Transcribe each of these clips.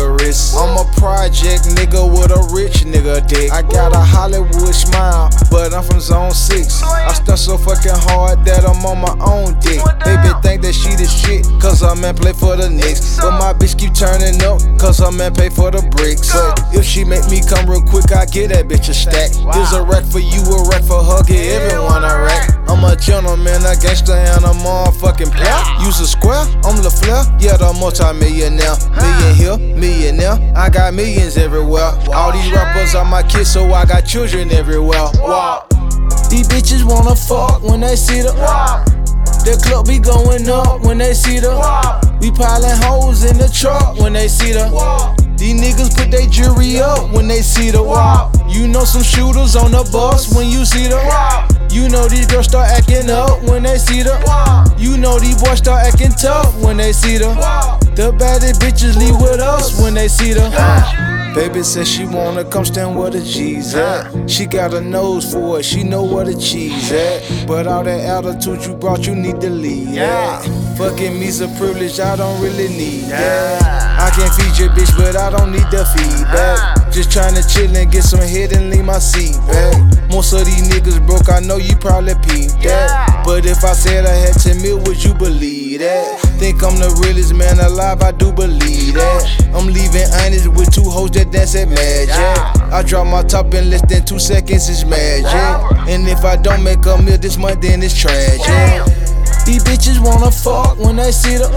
nigga wrist. I'm a project nigga with a rich nigga dick. I got a Hollywood smile, but I'm from zone 6. I stunt so fucking hard that I'm on my own dick. Baby think that she the shit, cause her man play for the Knicks. But my bitch keep turning up, cause her man pay for the bricks. But if she make me come real quick, I get that bitch a stack. There's a rack for you, a rack for her, get everyone a rack. I'm a gentleman, a gangster, and a motherfucking player. Use a square, I'm the Flair, yeah, the multi-millionaire. Million here, millionaire, I got millions everywhere. All these rappers are my kids, so I got children everywhere. Wow. These bitches wanna fuck when they see the club be going up when they see the we piling hoes in the truck when they see the these niggas put they jewelry up when they see the you know some shooters on the bus when you see the you know these girls start acting up when they see the you know these boys start acting tough when they see the baddest bitches leave with us when they see the baby says she wanna come stand where the G's at. She got a nose for it, she know where the cheese at. But all that altitude you brought, you need to leave that. Fucking me's a privilege, I don't really need that. I can feed your bitch, but I don't need the feedback. Just tryna chill and get some head and leave my seat back. Most of these niggas broke, I know you probably peeped that. But if I said I had 10 mil, would you believe that? Think I'm the realest man alive, I do believe that. I'm leaving honest with 2 hoes that dance at magic. I drop my top in less than 2 seconds, it's magic. And if I don't make a meal this month, then it's tragic. These bitches wanna fuck when they see the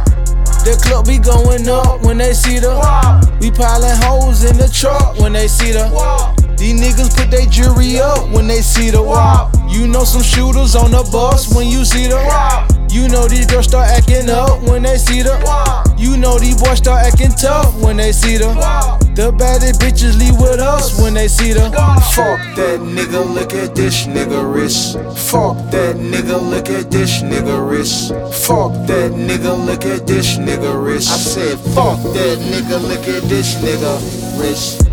club be going up when they see the we piling hoes in the truck when they see the these niggas put they jewelry up when they see the you know some shooters on the bus when you see the you know these girls start acting up when they see the you know these boys start acting tough when they see the baddest bitches leave with us when they see the fuck that nigga, look at this nigga wrist. Fuck that nigga, look at this nigga wrist. Fuck that nigga, look at this nigga wrist. I said fuck that nigga, look at this nigga wrist.